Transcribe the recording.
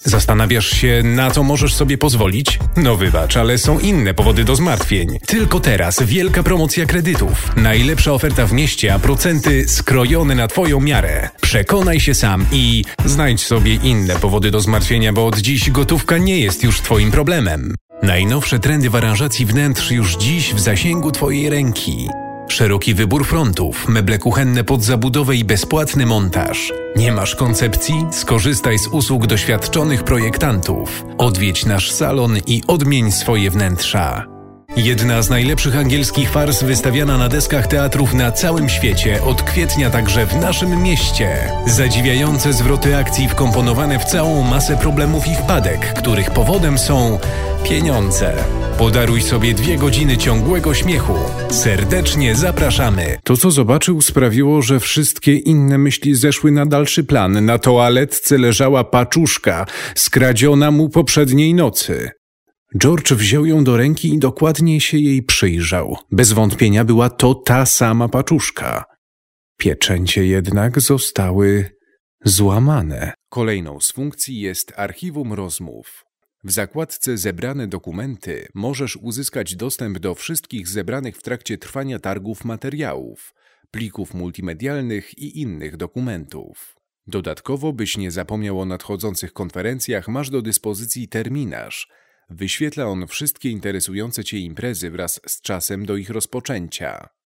Zastanawiasz się, na co możesz sobie pozwolić? No wybacz, ale są inne powody do zmartwień. Tylko teraz wielka promocja kredytów. Najlepsza oferta w mieście, a procenty skrojone na Twoją miarę. Przekonaj się sam i znajdź sobie inne powody do zmartwienia, bo od dziś gotówka nie jest już Twoim problemem. Najnowsze trendy w aranżacji wnętrz już dziś w zasięgu Twojej ręki. Szeroki wybór frontów, meble kuchenne pod zabudowę i bezpłatny montaż. Nie masz koncepcji? Skorzystaj z usług doświadczonych projektantów. Odwiedź nasz salon i odmień swoje wnętrza. Jedna z najlepszych angielskich fars wystawiana na deskach teatrów na całym świecie, od kwietnia także w naszym mieście. Zadziwiające zwroty akcji wkomponowane w całą masę problemów i wpadek, których powodem są pieniądze. Podaruj sobie 2 godziny ciągłego śmiechu. Serdecznie zapraszamy. To, co zobaczył, sprawiło, że wszystkie inne myśli zeszły na dalszy plan. Na toaletce leżała paczuszka, skradziona mu poprzedniej nocy. George wziął ją do ręki i dokładnie się jej przyjrzał. Bez wątpienia była to ta sama paczuszka. Pieczęcie jednak zostały złamane. Kolejną z funkcji jest archiwum rozmów. W zakładce Zebrane dokumenty możesz uzyskać dostęp do wszystkich zebranych w trakcie trwania targów materiałów, plików multimedialnych i innych dokumentów. Dodatkowo, byś nie zapomniał o nadchodzących konferencjach, masz do dyspozycji terminarz. Wyświetla on wszystkie interesujące Cię imprezy wraz z czasem do ich rozpoczęcia.